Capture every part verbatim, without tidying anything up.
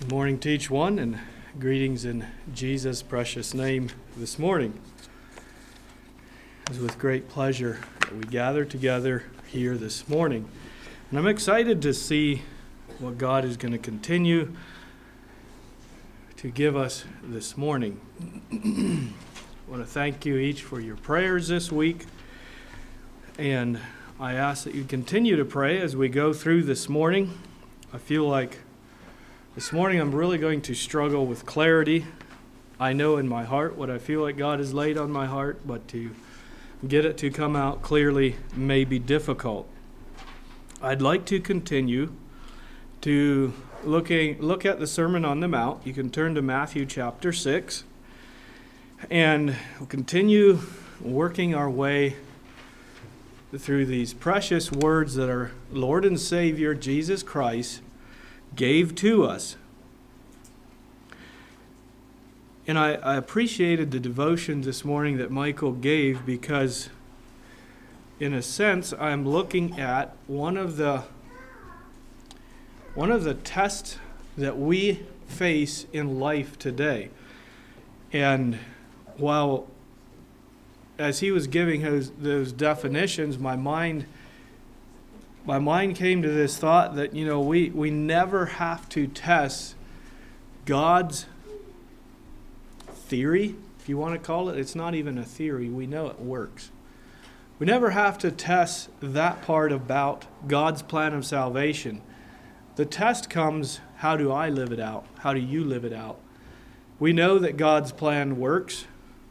Good morning to each one, and greetings in Jesus' precious name this morning. It is with great pleasure that we gather together here this morning. And I'm excited to see what God is going to continue to give us this morning. I want to thank you each for your prayers this week. And I ask that you continue to pray as we go through this morning. I feel like this morning I'm really going to struggle with clarity. I know in my heart what I feel like God has laid on my heart, but to get it to come out clearly may be difficult. I'd like to continue to looking look at the Sermon on the Mount. You can turn to Matthew chapter six, and we'll continue working our way through these precious words that our Lord and Savior Jesus Christ gave to us. And I, I appreciated the devotion this morning that Michael gave, because in a sense I'm looking at one of the one of the tests that we face in life today. And while as he was giving those, those definitions, my mind My mind came to this thought that, you know, we, we never have to test God's theory, if you want to call it. It's not even a theory. We know it works. We never have to test that part about God's plan of salvation. The test comes, how do I live it out? How do you live it out? We know that God's plan works,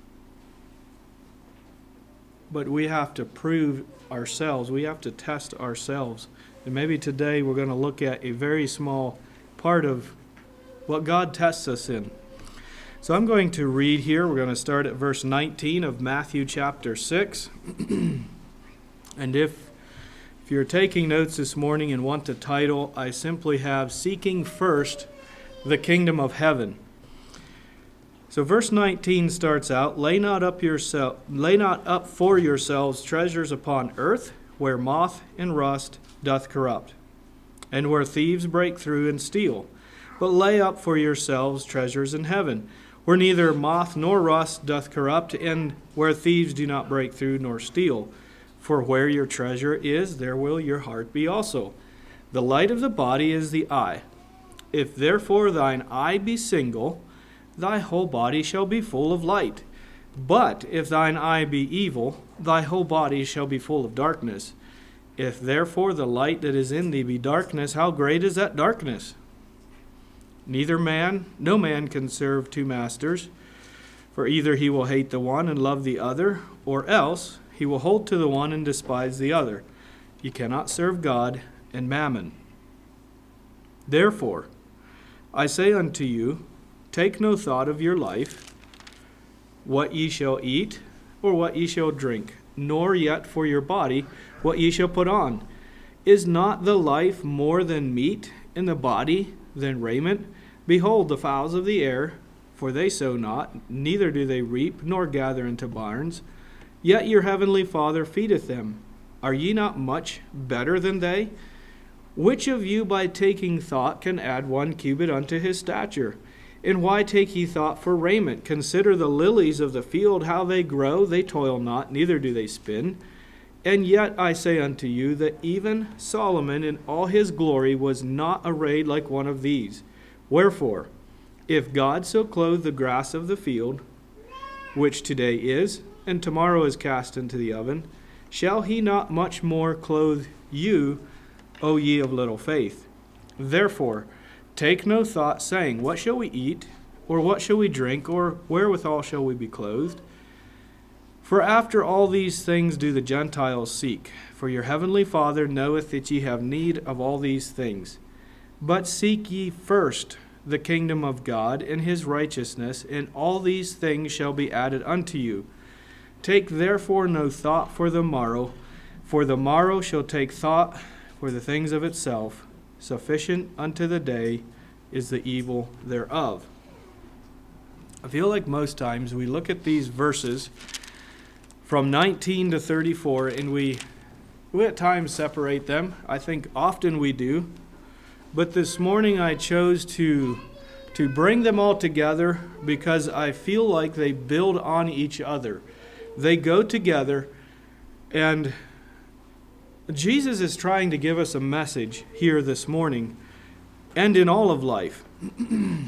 but we have to prove ourselves. We have to test ourselves. And maybe today we're going to look at a very small part of what God tests us in. So I'm going to read here. We're going to start at verse nineteen of Matthew chapter six. And if, if you're taking notes this morning and want the title, I simply have Seeking First the Kingdom of Heaven. So verse nineteen starts out, Lay not up yourself, lay not up for yourselves treasures upon earth, where moth and rust doth corrupt, and where thieves break through and steal. But lay up for yourselves treasures in heaven, where neither moth nor rust doth corrupt, and where thieves do not break through nor steal. For where your treasure is, there will your heart be also. The light of the body is the eye. If therefore thine eye be single, thy whole body shall be full of light. But if thine eye be evil, thy whole body shall be full of darkness. If therefore the light that is in thee be darkness, how great is that darkness? Neither man, no man can serve two masters, for either he will hate the one and love the other, or else he will hold to the one and despise the other. Ye cannot serve God and mammon. Therefore, I say unto you, take no thought of your life, what ye shall eat, or what ye shall drink, nor yet for your body, what ye shall put on. Is not the life more than meat, and the body than raiment? Behold the fowls of the air, for they sow not, neither do they reap, nor gather into barns, yet your heavenly Father feedeth them. Are ye not much better than they? Which of you by taking thought can add one cubit unto his stature? And why take ye thought for raiment? Consider the lilies of the field, how they grow. They toil not, neither do they spin. And yet I say unto you that even Solomon in all his glory was not arrayed like one of these. Wherefore, if God so clothe the grass of the field, which today is, and tomorrow is cast into the oven, shall he not much more clothe you, O ye of little faith? Therefore, take no thought, saying, What shall we eat? Or what shall we drink? Or wherewithal shall we be clothed? For after all these things do the Gentiles seek. For your heavenly Father knoweth that ye have need of all these things. But seek ye first the kingdom of God and his righteousness, and all these things shall be added unto you. Take therefore no thought for the morrow, for the morrow shall take thought for the things of itself. Sufficient unto the day is the evil thereof. I feel like most times we look at these verses from nineteen to thirty-four and we, we at times separate them. I think often we do. But this morning I chose to to bring them all together because I feel like they build on each other. They go together, and Jesus is trying to give us a message here this morning and in all of life. And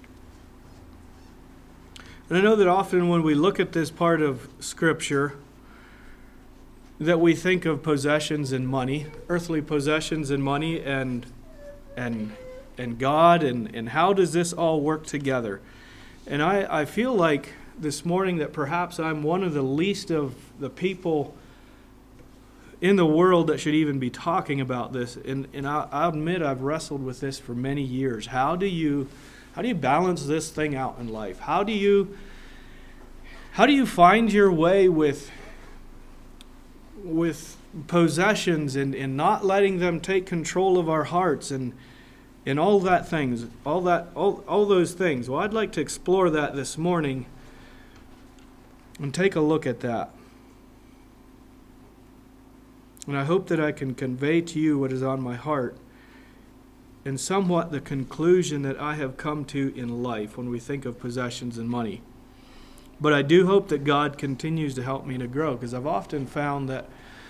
I know that often when we look at this part of Scripture, that we think of possessions and money, earthly possessions and money, and and and God, and, and how does this all work together? And I, I feel like this morning that perhaps I'm one of the least of the people in the world that should even be talking about this. And, and I, I'll admit I've wrestled with this for many years. How do you how do you balance this thing out in life? How do you how do you find your way with with possessions and, and not letting them take control of our hearts and and all that things, all that all, all those things? Well, I'd like to explore that this morning and take a look at that. And I hope that I can convey to you what is on my heart and somewhat the conclusion that I have come to in life when we think of possessions and money. But I do hope that God continues to help me to grow, because I've often found that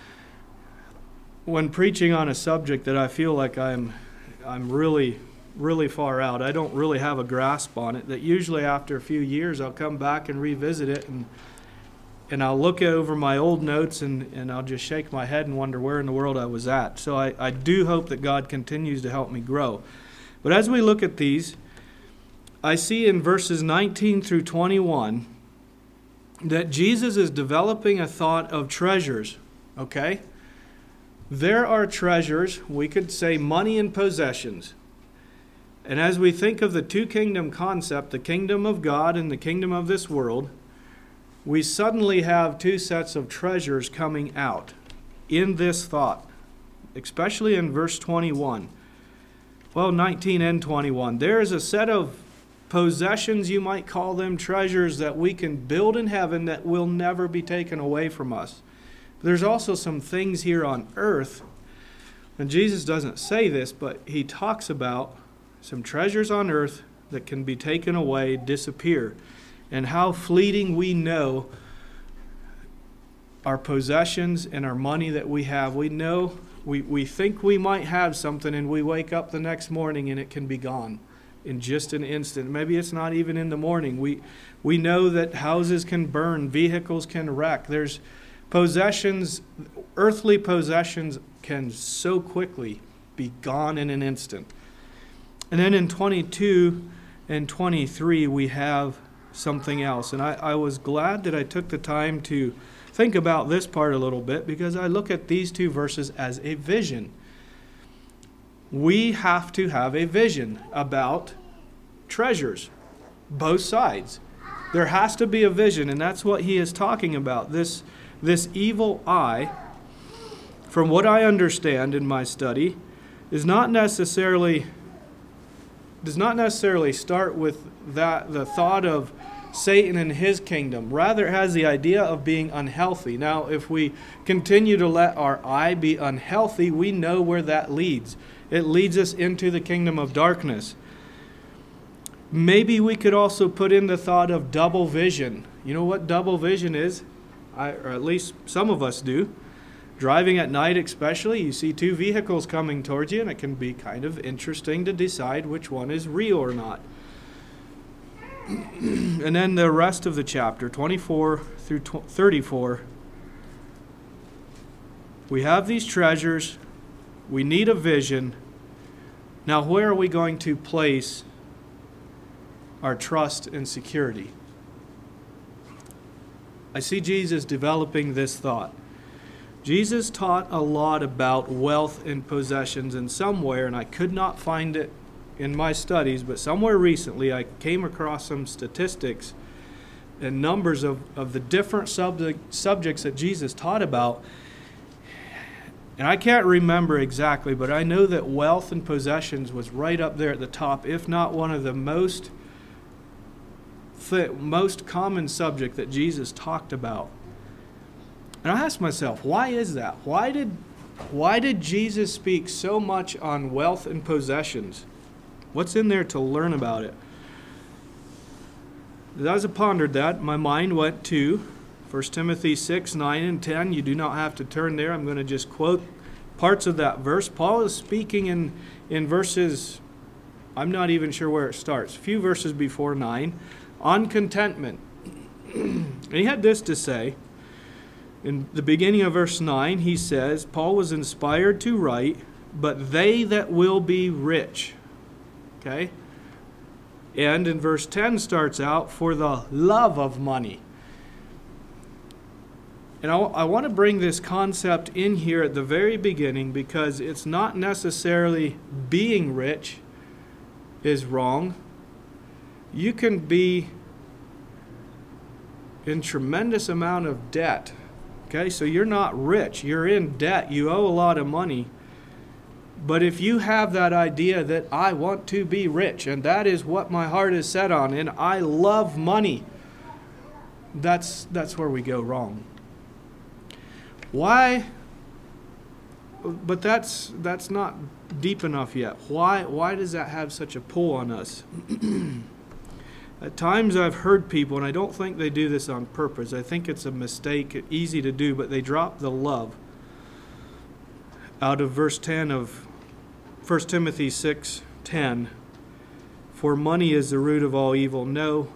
when preaching on a subject that I feel like I'm I'm really, really far out, I don't really have a grasp on it, that usually after a few years I'll come back and revisit it, and and I'll look over my old notes and, and I'll just shake my head and wonder where in the world I was at. So I, I do hope that God continues to help me grow. But as we look at these, I see in verses nineteen through twenty-one that Jesus is developing a thought of treasures, okay? There are treasures, we could say money and possessions. And as we think of the two kingdom concept, the kingdom of God and the kingdom of this world, we suddenly have two sets of treasures coming out in this thought, especially in verse twenty-one. Well, nineteen and twenty-one. There is a set of possessions, you might call them, treasures that we can build in heaven that will never be taken away from us. There's also some things here on earth, and Jesus doesn't say this, but he talks about some treasures on earth that can be taken away, disappear, and how fleeting we know our possessions and our money that we have. We know, we, we think we might have something, and we wake up the next morning and it can be gone in just an instant. Maybe it's not even in the morning. We, we know that houses can burn, vehicles can wreck. There's possessions, earthly possessions can so quickly be gone in an instant. And then in twenty-two and twenty-three, we have something else. And I, I was glad that I took the time to think about this part a little bit, because I look at these two verses as a vision. We have to have a vision about treasures, both sides. There has to be a vision, and that's what he is talking about. This This evil eye, from what I understand in my study, is not necessarily does not necessarily start with that the thought of Satan and his kingdom. Rather, it has the idea of being unhealthy. Now, if we continue to let our eye be unhealthy, we know where that leads. It leads us into the kingdom of darkness. Maybe we could also put in the thought of double vision. You know what double vision is? I, or at least some of us do. Driving at night especially, you see two vehicles coming towards you, and it can be kind of interesting to decide which one is real or not. And then the rest of the chapter, twenty-four through thirty-four, we have these treasures. We need a vision. Now, where are we going to place our trust and security? I see Jesus developing this thought. Jesus taught a lot about wealth and possessions, and somewhere, and I could not find it in my studies, but somewhere recently I came across some statistics and numbers of, of the different subject, subjects that Jesus taught about. And I can't remember exactly, but I know that wealth and possessions was right up there at the top, if not one of the most th- most common subject that Jesus talked about. And I asked myself, why is that? Why did why did Jesus speak so much on wealth and possessions? What's in there to learn about it? as I pondered that, my mind went to First Timothy six, nine, and ten. You do not have to turn there. I'm going to just quote parts of that verse. Paul is speaking in, in verses, I'm not even sure where it starts, a few verses before nine, on contentment. And he had this to say. In the beginning of verse nine, he says, Paul was inspired to write, but they that will be rich. Okay? And in verse ten starts out, for the love of money. And I, I want to bring this concept in here at the very beginning because it's not necessarily being rich is wrong. You can be in tremendous amount of debt. Okay, so you're not rich. You're in debt. You owe a lot of money. But if you have that idea that I want to be rich, and that is what my heart is set on, and I love money, that's that's where we go wrong. Why? But that's that's not deep enough yet. Why why does that have such a pull on us? At times I've heard people, and I don't think they do this on purpose. I think it's a mistake, easy to do, but they drop the love out of verse ten of First Timothy six ten. For money is the root of all evil. No.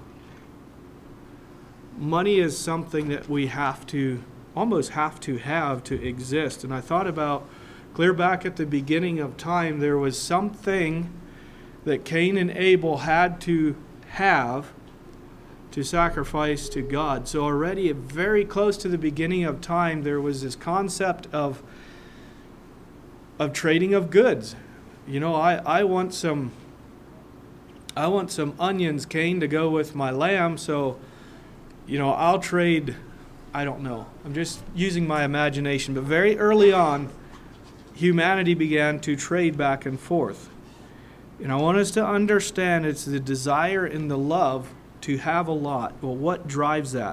Money is something that we have to, almost have to have to exist. And I thought about, clear back at the beginning of time, there was something that Cain and Abel had to have to sacrifice to God. So already very close to the beginning of time, there was this concept of of trading of goods. You know, I, I want some I want some onions, Cain, to go with my lamb, so you know, I'll trade, I don't know. I'm just using my imagination, but very early on, humanity began to trade back and forth. And I want us to understand it's the desire and the love to have a lot. Well, what drives that?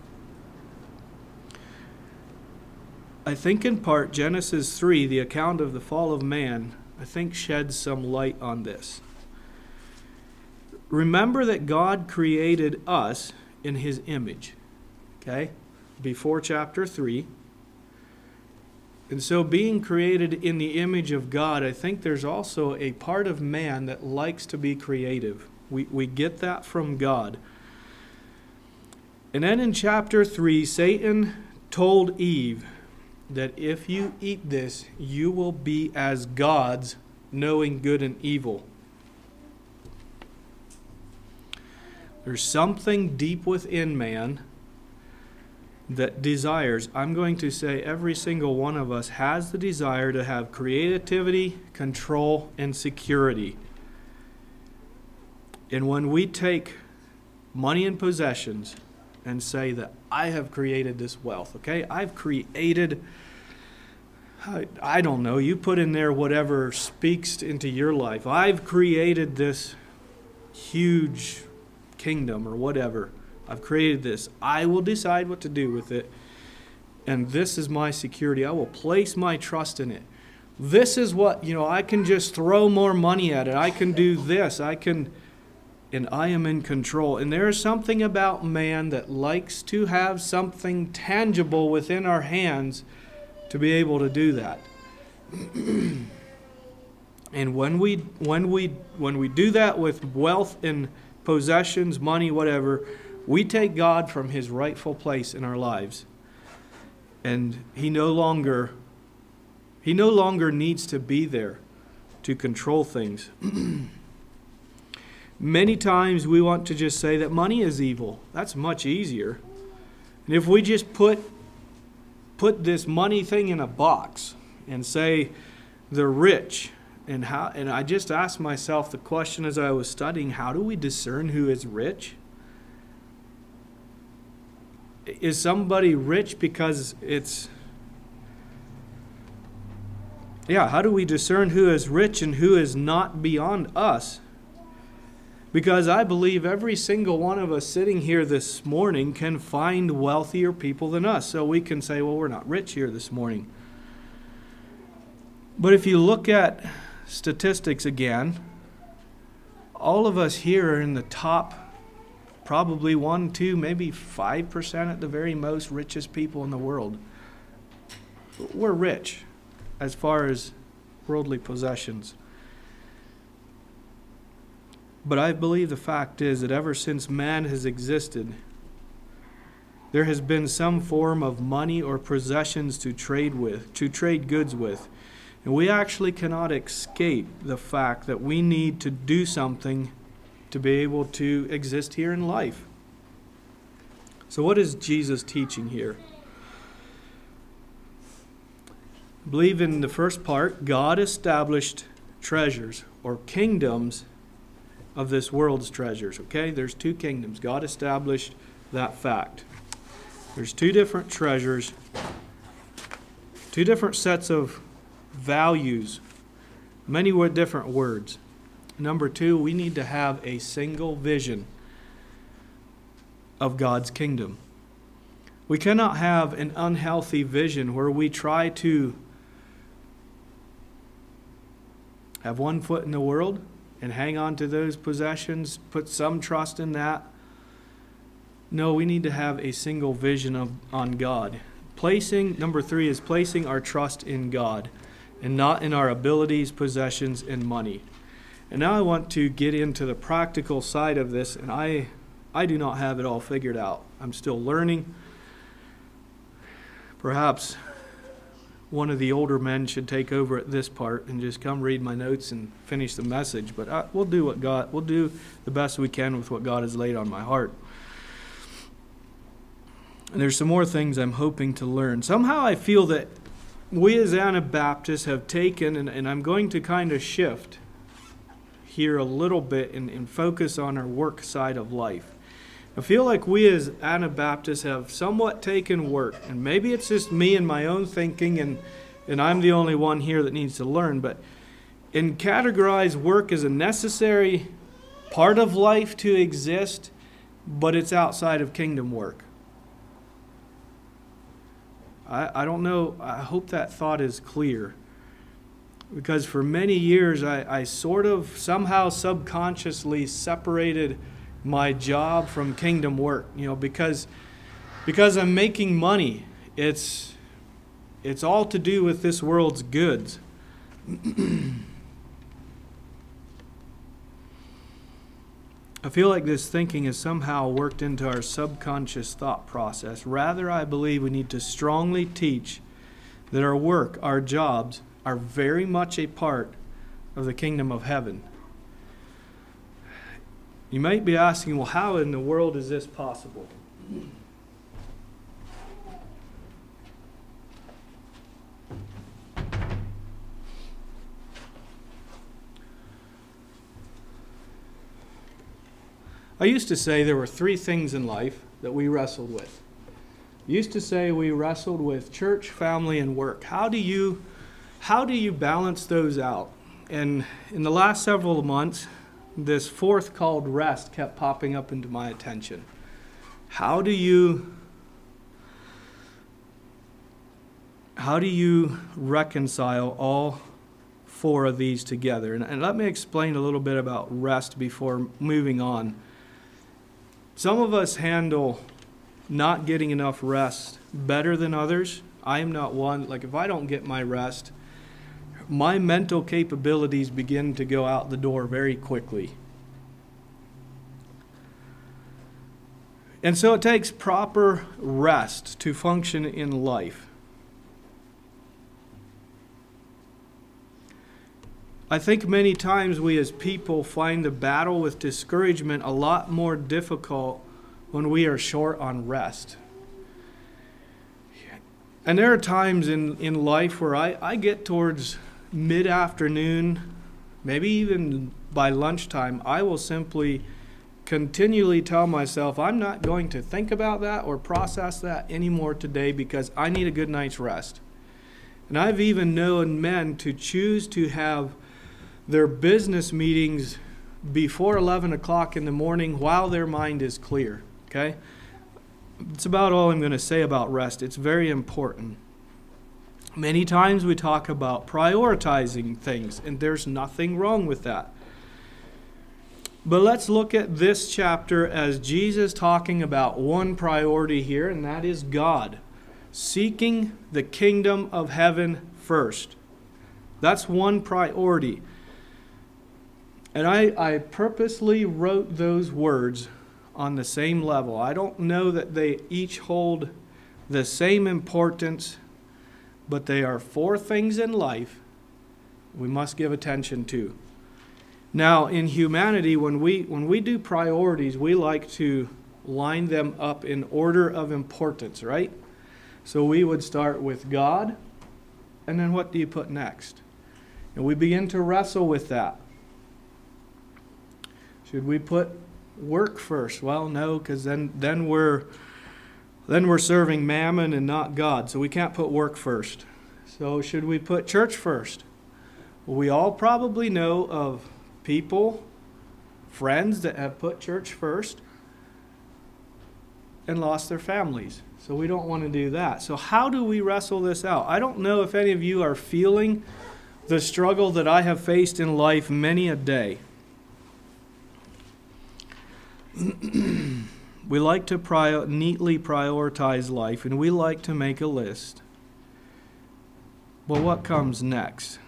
I think in part Genesis three, the account of the fall of man, I think sheds some light on this. Remember that God created us in His image, okay? Before chapter three. And so being created in the image of God, I think there's also a part of man that likes to be creative. We we get that from God. And then in chapter three, Satan told Eve that if you eat this, you will be as gods, knowing good and evil. There's something deep within man that desires, I'm going to say every single one of us has the desire to have creativity, control, and security. And when we take money and possessions and say that I have created this wealth, okay? I've created, I, I don't know, you put in there whatever speaks into your life. I've created this huge kingdom or whatever. I've created this. I will decide what to do with it. And this is my security. I will place my trust in it. This is what, you know, I can just throw more money at it. I can do this. I can, and I am in control. And there is something about man that likes to have something tangible within our hands to be able to do that. And when we when we when we do that with wealth and possessions, money, whatever, we take God from His rightful place in our lives. And He no longer He no longer needs to be there to control things. Many times we want to just say that money is evil. That's much easier. And if we just put put this money thing in a box and say the rich, and how and I just asked myself the question as I was studying, how do we discern who is rich? Is somebody rich because it's... Yeah, how do we discern who is rich and who is not beyond us? Because I believe every single one of us sitting here this morning can find wealthier people than us. So we can say, well, we're not rich here this morning. But if you look at statistics again, all of us here are in the top probably one, two, maybe five percent at the very most richest people in the world. We're rich as far as worldly possessions. But I believe the fact is that ever since man has existed, there has been some form of money or possessions to trade with, to trade goods with. And we actually cannot escape the fact that we need to do something to be able to exist here in life. So what is Jesus teaching here? I believe in the first part, God established treasures or kingdoms of this world's treasures. Okay, there's two kingdoms. God established that fact. There's two different treasures, two different sets of values, many different words. Number two, we need to have a single vision of God's kingdom. We cannot have an unhealthy vision where we try to have one foot in the world and hang on to those possessions, put some trust in that. No, we need to have a single vision of on God. Placing, number three is placing our trust in God and not in our abilities, possessions, and money. And now I want to get into the practical side of this, and I I do not have it all figured out. I'm still learning. Perhaps one of the older men should take over at this part and just come read my notes and finish the message. But I, we'll do what God, we'll do the best we can with what God has laid on my heart. And there's some more things I'm hoping to learn. Somehow I feel that we as Anabaptists have taken, and, and I'm going to kind of shift here a little bit and, and focus on our work side of life. I feel like we as Anabaptists have somewhat taken work, and maybe it's just me and my own thinking, and, and I'm the only one here that needs to learn, but and categorize work as a necessary part of life to exist, but it's outside of kingdom work. I, I don't know, I hope that thought is clear. Because for many years, I, I sort of somehow subconsciously separated my job from kingdom work. You know, because because I'm making money, it's it's all to do with this world's goods. I feel like this thinking has somehow worked into our subconscious thought process. Rather, I believe we need to strongly teach that our work, our jobs, are very much a part of the kingdom of heaven. You might be asking, well, how in the world is this possible? I used to say there were three things in life that we wrestled with. I used to say we wrestled with church, family, and work. How do you How do you balance those out? And in the last several months, this fourth called rest kept popping up into my attention. How do you how do you reconcile all four of these together? And, and let me explain a little bit about rest before moving on. Some of us handle not getting enough rest better than others. I am not one. Like if I don't get my rest, my mental capabilities begin to go out the door very quickly. And so it takes proper rest to function in life. I think many times we as people find the battle with discouragement a lot more difficult when we are short on rest. And there are times in, in life where I, I get towards mid-afternoon, maybe even by lunchtime, I will simply continually tell myself I'm not going to think about that or process that anymore today because I need a good night's rest. And I've even known men to choose to have their business meetings before eleven o'clock in the morning while their mind is clear. Okay? It's about all I'm going to say about rest. It's very important. Many times we talk about prioritizing things, and there's nothing wrong with that. But let's look at this chapter as Jesus talking about one priority here, and that is God. Seeking the kingdom of heaven first. That's one priority. And I, I purposely wrote those words on the same level. I don't know that they each hold the same importance, but they are four things in life we must give attention to. Now, in humanity, when we when we do priorities, we like to line them up in order of importance, right? So we would start with God, and then what do you put next? And we begin to wrestle with that. Should we put work first? Well, no, because then then we're then we're serving mammon and not God. So we can't put work first. So should we put church first? Well, we all probably know of people, friends that have put church first and lost their families. So we don't want to do that. So how do we wrestle this out? I don't know if any of you are feeling the struggle that I have faced in life many a day. We like to prior, neatly prioritize life, and we like to make a list. But what comes next?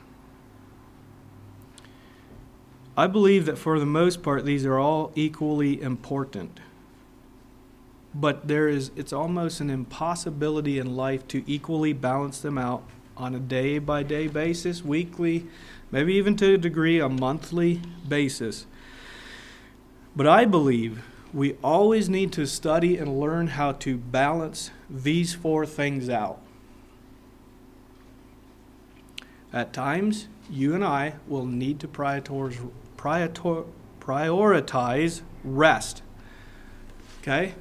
I believe that for the most part, these are all equally important. But there is, it's almost an impossibility in life to equally balance them out on a day-by-day basis, weekly, maybe even to a degree, a monthly basis. But I believe we always need to study and learn how to balance these four things out. At times, you and I will need to prioritize rest. Okay?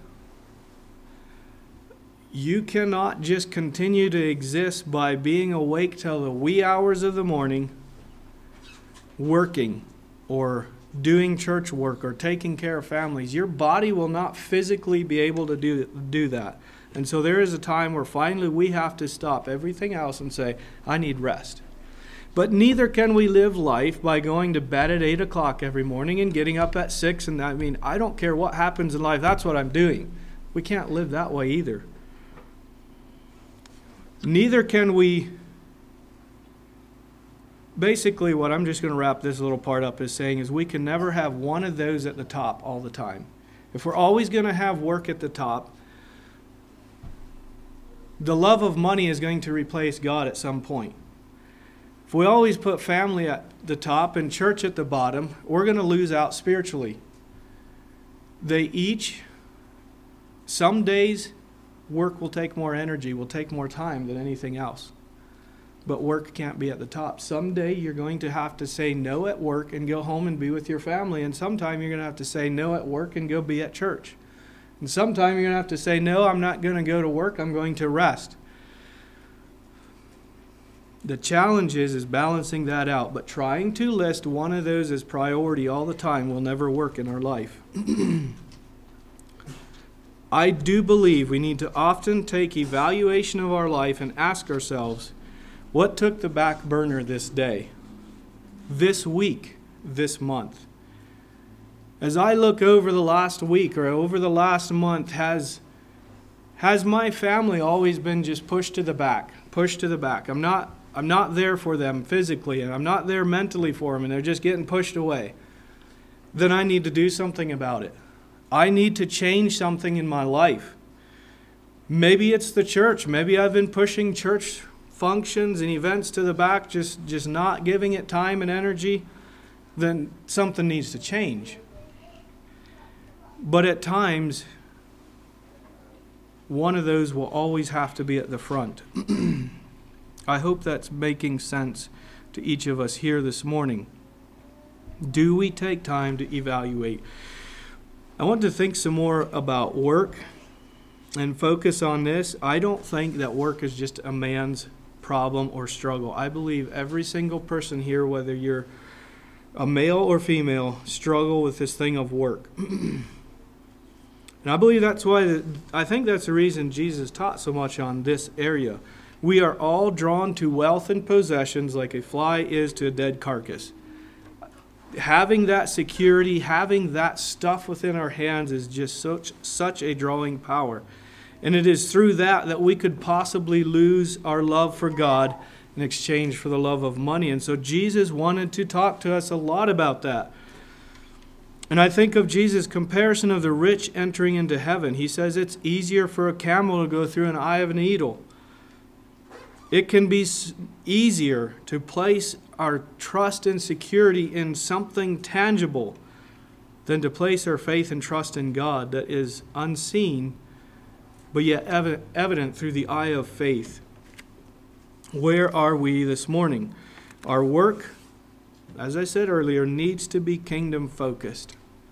You cannot just continue to exist by being awake till the wee hours of the morning, working or doing church work or taking care of families. Your body will not physically be able to do, do that. And so there is a time where finally we have to stop everything else and say, I need rest. But neither can we live life by going to bed at eight o'clock every morning and getting up at six. And I mean, I don't care what happens in life. That's what I'm doing. We can't live that way either. Neither can we, basically what I'm just going to wrap this little part up is saying is we can never have one of those at the top all the time. If we're always going to have work at the top, the love of money is going to replace God at some point. If we always put family at the top and church at the bottom, we're going to lose out spiritually. They each, some days, work will take more energy, will take more time than anything else. But work can't be at the top. Someday you're going to have to say no at work and go home and be with your family. And sometime you're going to have to say no at work and go be at church. And sometime you're going to have to say, no, I'm not going to go to work, I'm going to rest. The challenge is, is balancing that out. But trying to list one of those as priority all the time will never work in our life. I do believe we need to often take evaluation of our life and ask ourselves, what took the back burner this day, this week, this month? As I look over the last week or over the last month, has, has my family always been just pushed to the back, pushed to the back? I'm not, I'm not there for them physically, and I'm not there mentally for them, and they're just getting pushed away. Then I need to do something about it. I need to change something in my life. Maybe it's the church. Maybe I've been pushing church functions and events to the back, just, just not giving it time and energy. Then something needs to change. But at times, one of those will always have to be at the front. I hope that's making sense to each of us here this morning. Do we take time to evaluate? I want to think some more about work and focus on this. I don't think that work is just a man's problem or struggle. I believe every single person here, whether you're a male or female, struggle with this thing of work. And I believe that's why, the, I think that's the reason Jesus taught so much on this area. We are all drawn to wealth and possessions like a fly is to a dead carcass. having that security, having that stuff within our hands is just such, such a drawing power. And it is through that that we could possibly lose our love for God in exchange for the love of money. And so Jesus wanted to talk to us a lot about that. And I think of Jesus' comparison of the rich entering into heaven. He says it's easier for a camel to go through an eye of a needle. It can be easier to place our trust and security in something tangible than to place our faith and trust in God that is unseen, but yet evident through the eye of faith. Where are we this morning? Our work, as I said earlier, needs to be kingdom focused.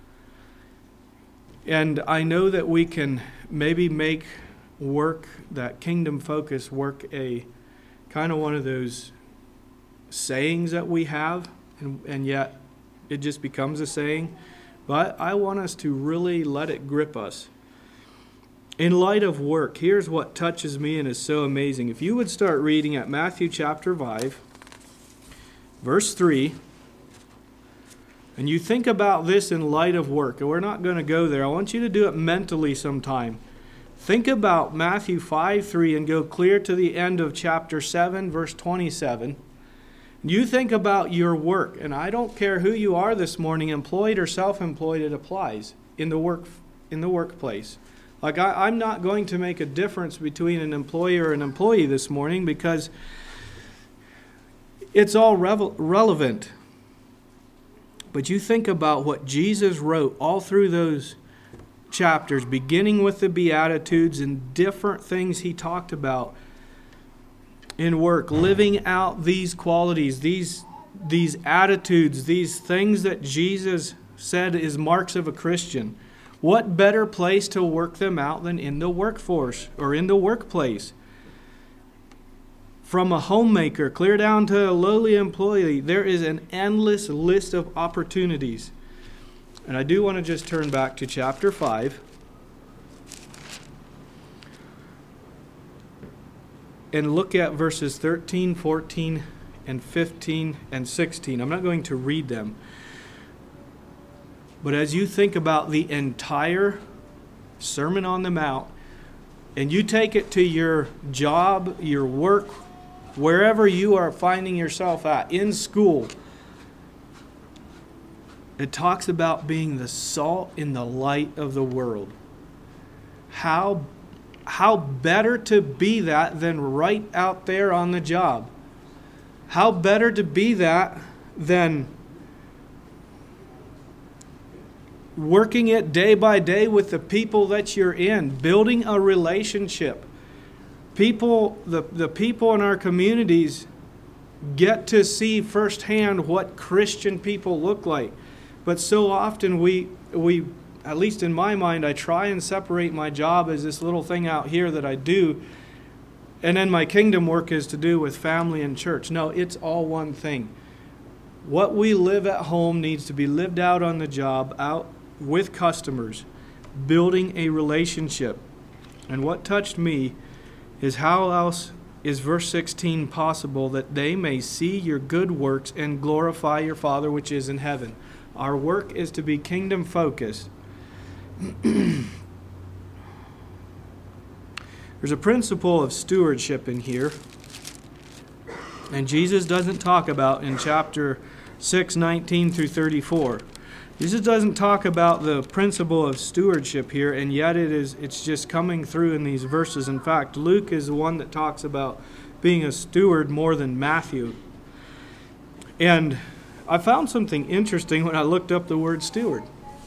And I know that we can maybe make work, that kingdom focus work, a kind of one of those sayings that we have, and, and yet it just becomes a saying. But I want us to really let it grip us. In light of work, here's what touches me and is so amazing. If you would start reading at Matthew chapter five, verse three, and you think about this in light of work, and we're not going to go there. I want you to do it mentally sometime. Think about Matthew five three and go clear to the end of chapter seven, verse twenty-seven. You think about your work, and I don't care who you are this morning, employed or self-employed, it applies in the work in the workplace. Like I, I'm not going to make a difference between an employer and an employee this morning because it's all revel- relevant. But you think about what Jesus wrote all through those chapters, beginning with the Beatitudes and different things he talked about in work, living out these qualities, these, these attitudes, these things that Jesus said is marks of a Christian. What better place to work them out than in the workforce or in the workplace? From a homemaker clear down to a lowly employee, there is an endless list of opportunities. And I do want to just turn back to chapter five. And look at verses thirteen, fourteen, and fifteen, and sixteen. I'm not going to read them. But as you think about the entire Sermon on the Mount, and you take it to your job, your work, wherever you are finding yourself at, in school, it talks about being the salt in the light of the world. How, how better to be that than right out there on the job? How better to be that than working it day by day with the people that you're in, building a relationship. People, the, the people in our communities get to see firsthand what Christian people look like. But so often we, we, at least in my mind, I try and separate my job as this little thing out here that I do, and then my kingdom work is to do with family and church. No, it's all one thing. What we live at home needs to be lived out on the job, out with customers, building a relationship. And what touched me is how else is verse sixteen possible, that they may see your good works and glorify your Father which is in heaven. Our work is to be kingdom focused. There's a principle of stewardship in here, and Jesus doesn't talk about in chapter six, nineteen through thirty-four. Jesus doesn't talk about the principle of stewardship here, and yet it is it's just coming through in these verses. In fact, Luke is the one that talks about being a steward more than Matthew. And I found something interesting when I looked up the word steward.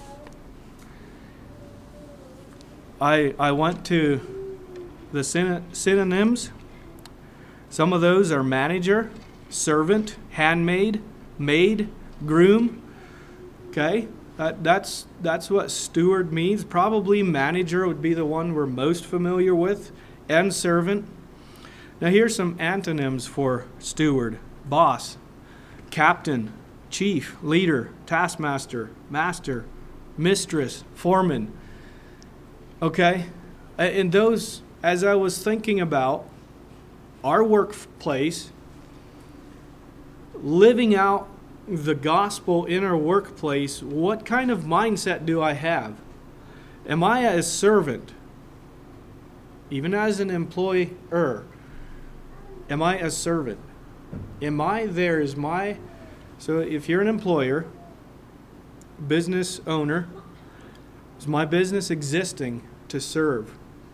I I went to the synonyms. Some of those are manager, servant, handmaid, maid, groom. Okay, that, that's that's what steward means. Probably manager would be the one we're most familiar with, and servant. Now here's some antonyms for steward: boss, captain, chief, leader, taskmaster, master, mistress, foreman. Okay, and those, as I was thinking about our workplace, living out the gospel in our workplace, what kind of mindset do I have? Am I a servant? Even as an employer, am I a servant? Am I there? Is my, so if you're an employer, business owner, is my business existing to serve?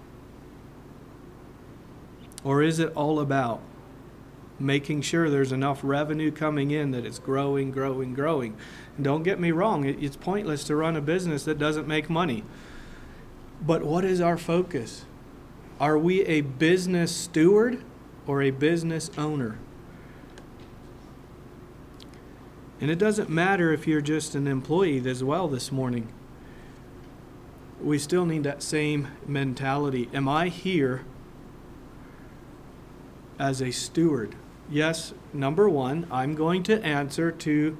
Or is it all about making sure there's enough revenue coming in that it's growing, growing, growing? And don't get me wrong, it's pointless to run a business that doesn't make money. But what is our focus? Are we a business steward or a business owner? And it doesn't matter if you're just an employee as well this morning. We still need that same mentality. Am I here as a steward? Yes, number one, I'm going to answer to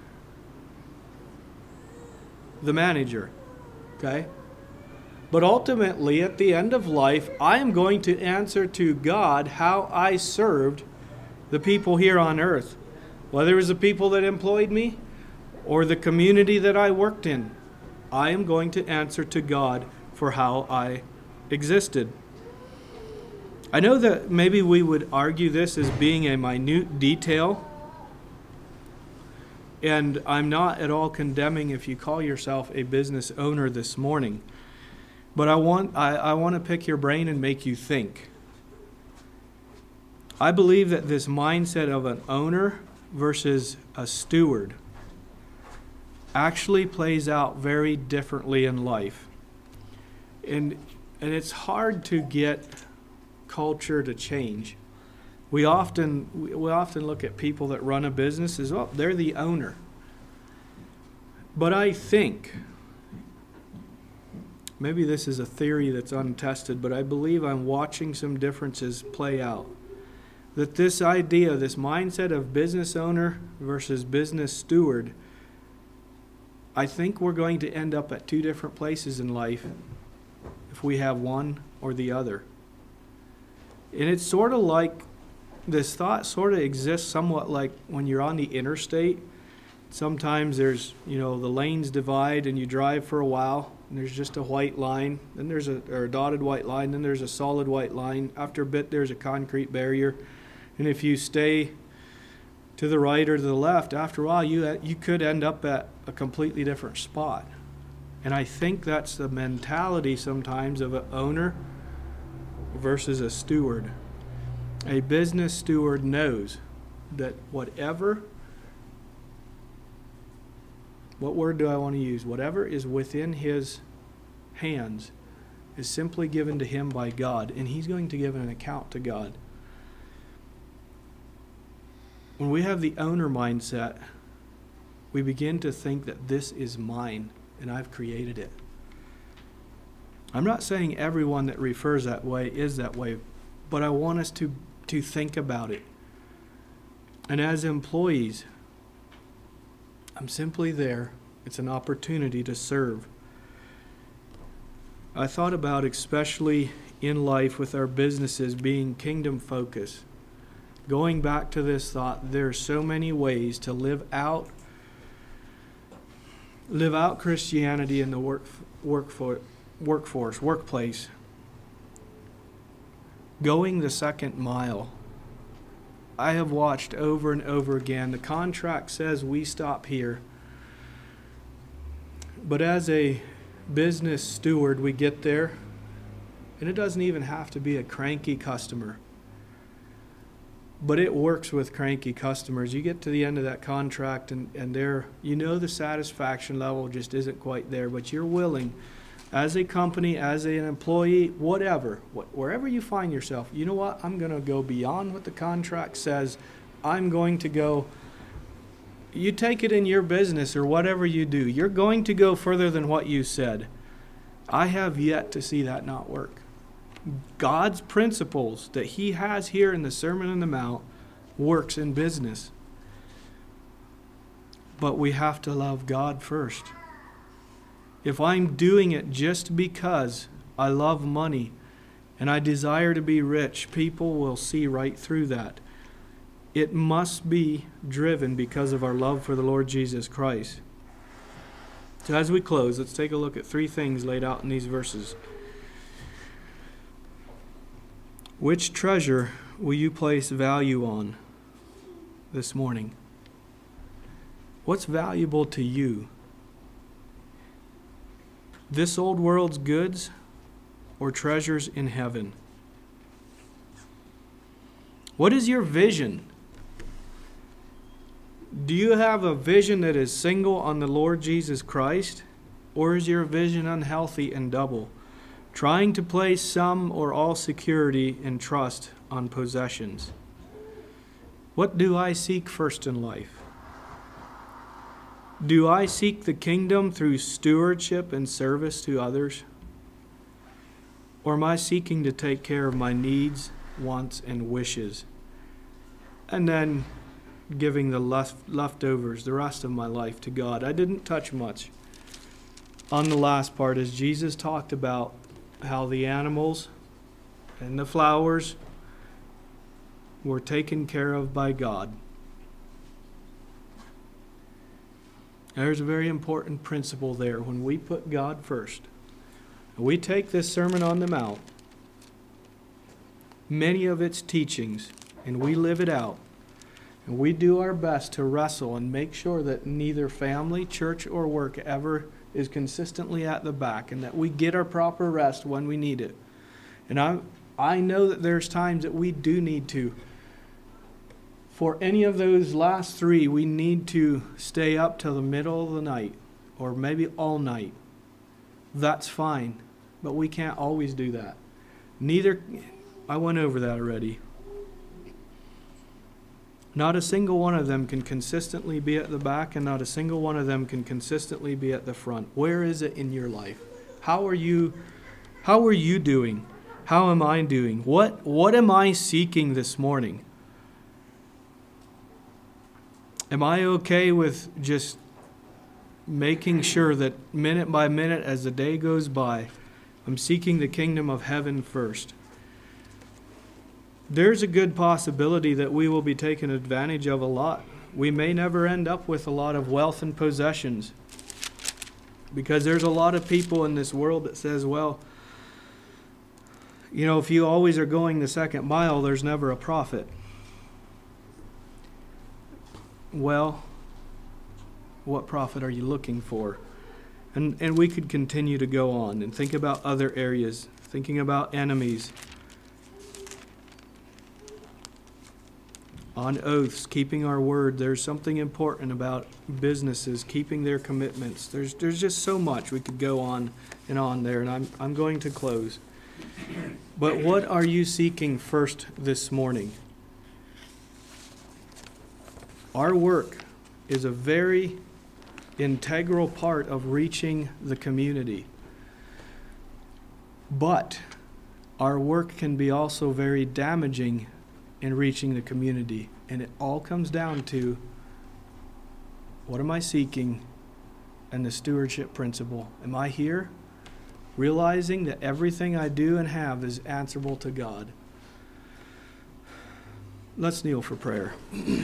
the manager, okay? But ultimately, at the end of life, I am going to answer to God how I served the people here on earth, whether it was the people that employed me or the community that I worked in. I am going to answer to God for how I existed. I know that maybe we would argue this as being a minute detail, and I'm not at all condemning if you call yourself a business owner this morning. But I want I, I want to pick your brain and make you think. I believe that this mindset of an owner versus a steward actually plays out very differently in life. And and it's hard to get culture to change. We often we, we often look at people that run a business as, oh, they're the owner. But I think, maybe this is a theory that's untested, but I believe I'm watching some differences play out. That this idea, this mindset of business owner versus business steward, I think we're going to end up at two different places in life if we have one or the other. And it's sort of like, this thought sort of exists somewhat like when you're on the interstate. Sometimes there's, you know, the lanes divide and you drive for a while and there's just a white line, then there's a, or a dotted white line, then there's a solid white line. After a bit there's a concrete barrier. And if you stay to the right or to the left, after a while you you could end up at a completely different spot. And I think that's the mentality sometimes of an owner versus a steward. A business steward knows that whatever, what word do I want to use? Whatever is within his hands is simply given to him by God, and he's going to give an account to God. When we have the owner mindset, we begin to think that this is mine and I've created it. I'm not saying everyone that refers that way is that way, but I want us to, to think about it. And as employees, I'm simply there. It's an opportunity to serve. I thought about, especially in life with our businesses being kingdom focused. Going back to this thought, there are so many ways to live out live out Christianity in the work, work for, workforce, workplace. Going the second mile. I have watched over and over again. The contract says we stop here. But as a business steward, we get there, and it doesn't even have to be a cranky customer. But it works with cranky customers. You get to the end of that contract and, and they're, you know the satisfaction level just isn't quite there, but you're willing, as a company, as an employee, whatever, what, wherever you find yourself, you know what, I'm going to go beyond what the contract says. I'm going to go, you take it in your business or whatever you do, you're going to go further than what you said. I have yet to see that not work. God's principles that he has here in the Sermon on the Mount works in business. But we have to love God first. If I'm doing it just because I love money and I desire to be rich, people will see right through that. it must be driven because of our love for the Lord Jesus Christ. So as we close, let's take a look at three things laid out in these verses. Which treasure will you place value on this morning? What's valuable to you? This old world's goods or treasures in heaven? What is your vision? Do you have a vision that is single on the Lord Jesus Christ? Or is your vision unhealthy and double, trying to place some or all security and trust on possessions? What do I seek first in life? Do I seek the kingdom through stewardship and service to others? Or am I seeking to take care of my needs, wants, and wishes, and then giving the left, leftovers, the rest of my life to God? I didn't touch much on the last part as Jesus talked about how the animals and the flowers were taken care of by God. There's a very important principle there. When we put God first, we take this Sermon on the Mount, many of its teachings, and we live it out. And we do our best to wrestle and make sure that neither family, church, or work ever is consistently at the back, and that we get our proper rest when we need it. And I I know that there's times that we do need to. For any of those last three, we need to stay up till the middle of the night, or maybe all night. That's fine, but we can't always do that. Neither, I went over that already. Not a single one of them can consistently be at the back, and not a single one of them can consistently be at the front. Where is it in your life? How are you, how are you doing? How am I doing? What, what am I seeking this morning? Am I okay with just making sure that minute by minute as the day goes by, I'm seeking the kingdom of heaven first? There's a good possibility that we will be taken advantage of a lot. We may never end up with a lot of wealth and possessions, because there's a lot of people in this world that says, well, you know, if you always are going the second mile, there's never a profit. Well, what profit are you looking for? And and we could continue to go on and think about other areas, thinking about enemies, on oaths, keeping our word. There's something important about businesses keeping their commitments. There's there's just so much we could go on and on there, and I'm I'm going to close. But what are you seeking first this morning? Our work is a very integral part of reaching the community. But our work can be also very damaging in reaching the community. And it all comes down to, what am I seeking? And the stewardship principle. Am I here realizing that everything I do and have is answerable to God? Let's kneel for prayer.